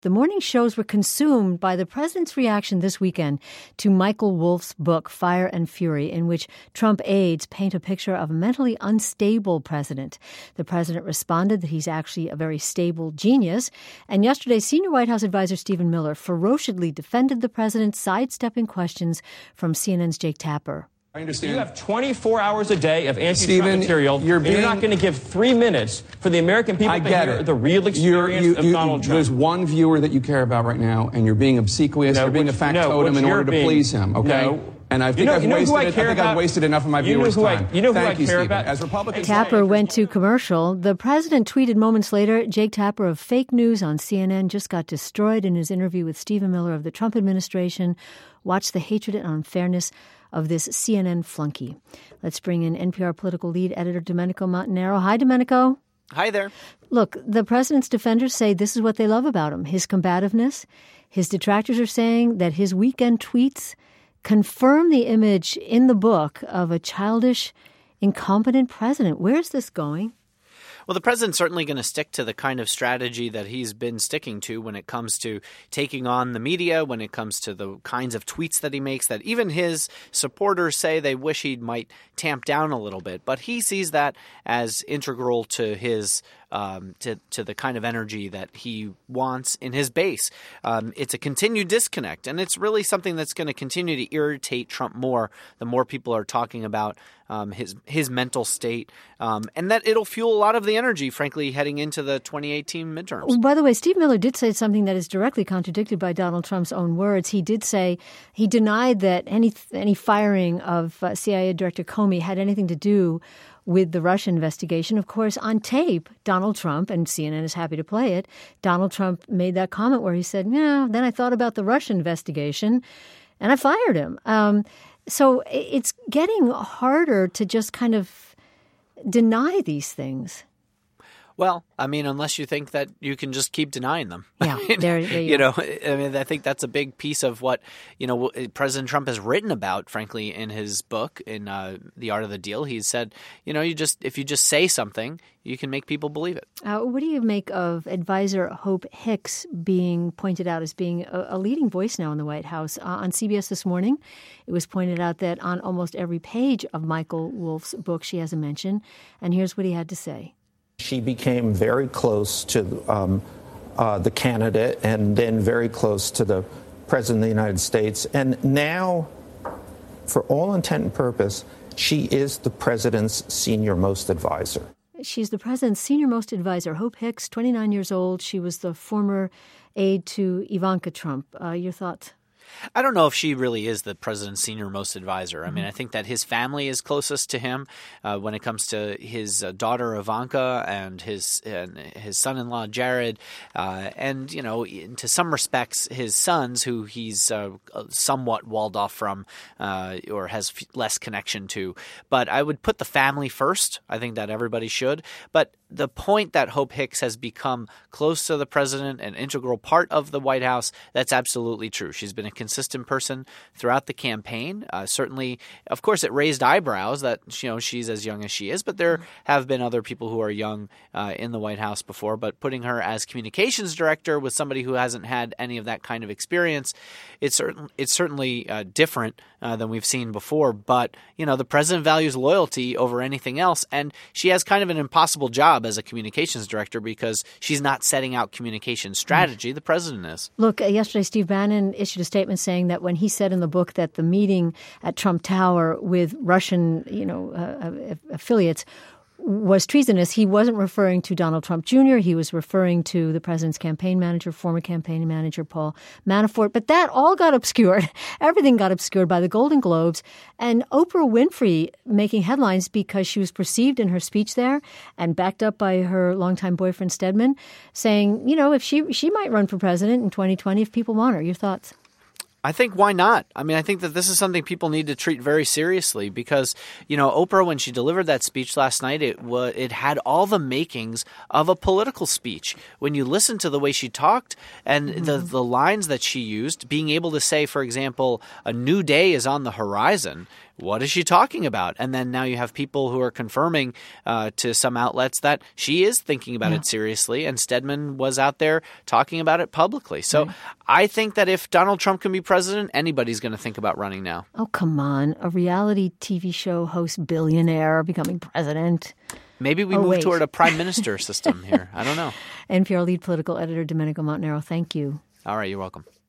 The morning shows were consumed by the president's reaction this weekend to Michael Wolff's book, Fire and Fury, in which Trump aides paint a picture of a mentally unstable president. The president responded that he's actually a very stable genius. And yesterday, senior White House advisor Stephen Miller ferociously defended the president, sidestepping questions from CNN's Jake Tapper. I understand. You have 24 hours a day of anti-Trump material. You're not going to give 3 minutes for the American people to hear the real experience of Donald Trump. There's one viewer that you care about right now, and you're being obsequious. You're being a factotum in order to please him. Okay. No. And I think I've wasted enough of my viewers' time. Thank you, Stephen. As Republicans, Tapper went to commercial. The president tweeted moments later, Jake Tapper of fake news on CNN just got destroyed in his interview with Stephen Miller of the Trump administration. Watch the hatred and unfairness of this CNN flunky. Let's bring in NPR political lead editor Domenico Montanaro. Hi, Domenico. Hi there. Look, the president's defenders say this is what they love about him, his combativeness. His detractors are saying that his weekend tweets confirm the image in the book of a childish, incompetent president. Where's this going? Well, the president's certainly going to stick to the kind of strategy that he's been sticking to when it comes to taking on the media, when it comes to the kinds of tweets that he makes that even his supporters say they wish he might tamp down a little bit. But he sees that as integral to his to the kind of energy that he wants in his base. It's a continued disconnect, and it's really something that's going to continue to irritate Trump more the more people are talking about his mental state, and that it'll fuel a lot of the energy, frankly, heading into the 2018 midterms. By the way, Steve Miller did say something that is directly contradicted by Donald Trump's own words. He did say he denied that any firing of CIA Director Comey had anything to do with the Russia investigation. Of course, on tape, Donald Trump, and CNN is happy to play it, Donald Trump made that comment where he said, yeah, then I thought about the Russia investigation and I fired him. So it's getting harder to just kind of deny these things. Well, I mean, unless you think that you can just keep denying them. Yeah, there you know, I mean, I think that's a big piece of what, President Trump has written about, frankly, in his book, in The Art of the Deal. He said, if you just say something, you can make people believe it. What do you make of advisor Hope Hicks being pointed out as being a leading voice now in the White House? On CBS this morning, it was pointed out that on almost every page of Michael Wolff's book, she has a mention. And here's what he had to say. She became very close to the candidate and then very close to the president of the United States. And now, for all intent and purpose, she is the president's senior-most advisor. She's the president's senior-most advisor. Hope Hicks, 29 years old. She was the former aide to Ivanka Trump. Your thoughts? I don't know if she really is the president's senior-most advisor. I mean, I think that his family is closest to him when it comes to his daughter Ivanka and his son-in-law Jared, and to some respects his sons, who he's somewhat walled off from or has less connection to. But I would put the family first. I think that everybody should. But the point that Hope Hicks has become close to the president, an integral part of the White House, that's absolutely true. She's been a consistent person throughout the campaign. Certainly, of course, it raised eyebrows that she's as young as she is, but there have been other people who are young in the White House before. But putting her as communications director with somebody who hasn't had any of that kind of experience, it's certainly different than we've seen before. But the president values loyalty over anything else, and she has kind of an impossible job as a communications director because she's not setting out communication strategy. The president is. Look, yesterday Steve Bannon issued a statement saying that when he said in the book that the meeting at Trump Tower with Russian, affiliates was treasonous, he wasn't referring to Donald Trump Jr. He was referring to the president's campaign manager, former campaign manager Paul Manafort. But that all got obscured. Everything got obscured by the Golden Globes. And Oprah Winfrey making headlines because she was perceived in her speech there and backed up by her longtime boyfriend Stedman, saying, if she might run for president in 2020 if people want her. Your thoughts? I think why not? I mean, I think that this is something people need to treat very seriously because, Oprah, when she delivered that speech last night, it had all the makings of a political speech. When you listen to the way she talked and the lines that she used, being able to say, for example, a new day is on the horizon, what is she talking about? And then now you have people who are confirming to some outlets that she is thinking about it seriously, and Stedman was out there talking about it publicly. So I think that if Donald Trump can be president, anybody's going to think about running now. Oh, come on. A reality TV show host billionaire becoming president. Maybe we move toward a prime minister system here. I don't know. NPR lead political editor Domenico Montanaro, thank you. All right, you're welcome.